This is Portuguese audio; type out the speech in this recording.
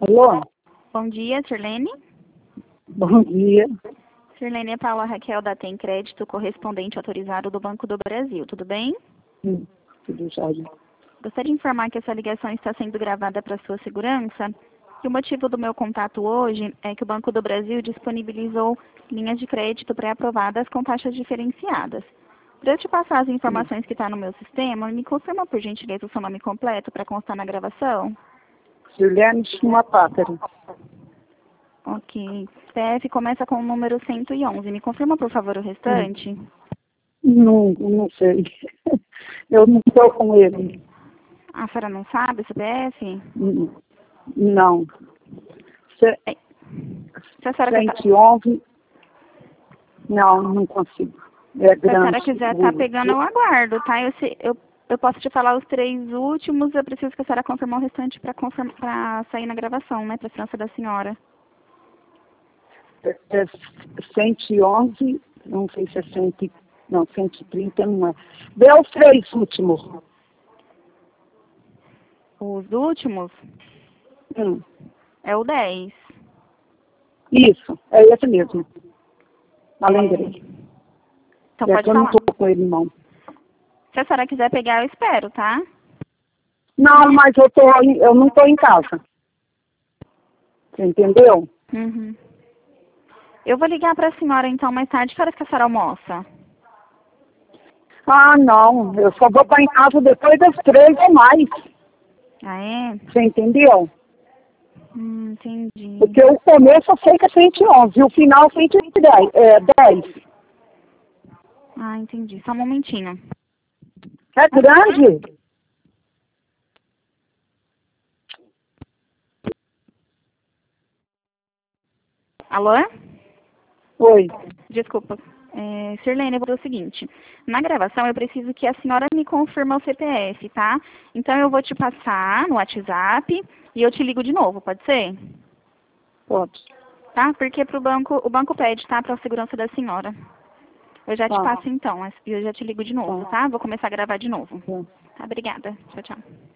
Alô? Bom dia, Sirlene. Bom dia. Sirlene, é Paula Raquel da Tem Crédito, correspondente autorizado do Banco do Brasil. Tudo bem? Tudo jóia. Gostaria de informar que essa ligação está sendo gravada para sua segurança. E o motivo do meu contato hoje é que o Banco do Brasil disponibilizou linhas de crédito pré-aprovadas com taxas diferenciadas. Para eu te passar as informações que estão no meu sistema, me confirma por gentileza o seu nome completo para constar na gravação? Juliane Schumapátaro. Ok. CPF começa com o número 111. Me confirma, por favor, o restante? Não sei. Eu não estou com ele. A senhora não sabe o CPF? Não. Se a senhora 111. Não consigo. É grande. Se a senhora quiser estar pegando, eu aguardo, tá? Eu posso te falar os 3 últimos, eu preciso que a senhora confirme o restante para sair na gravação, né? Para a França da senhora. 111, não sei se é 130, não é. Vê os 3 últimos. Os últimos? É o 10. Isso, é esse mesmo. Além dele. Então pode eu falar. não estou com ele, não. Se a senhora quiser pegar, eu espero, tá? Não, mas eu não estou em casa. Você entendeu? Uhum. Eu vou ligar para a senhora, então, mais tarde. Que horas que a senhora almoça? Ah, não. Eu só vou estar em casa depois das 3 ou mais. Ah, é? Você entendeu? Entendi. Porque o começo eu sei que é 111 e o final é 10. Ah, entendi. Só um momentinho. É grande? Alô? Oi. Desculpa. Sirlene, eu vou fazer o seguinte. Na gravação, eu preciso que a senhora me confirme o CPF, tá? Então, eu vou te passar no WhatsApp e eu te ligo de novo, pode ser? Pode. Tá? Porque o banco pede, tá? Para a segurança da senhora. Eu já te passo, então. E eu já te ligo de novo, tá? Vou começar a gravar de novo. Tá? Obrigada. Tchau, tchau.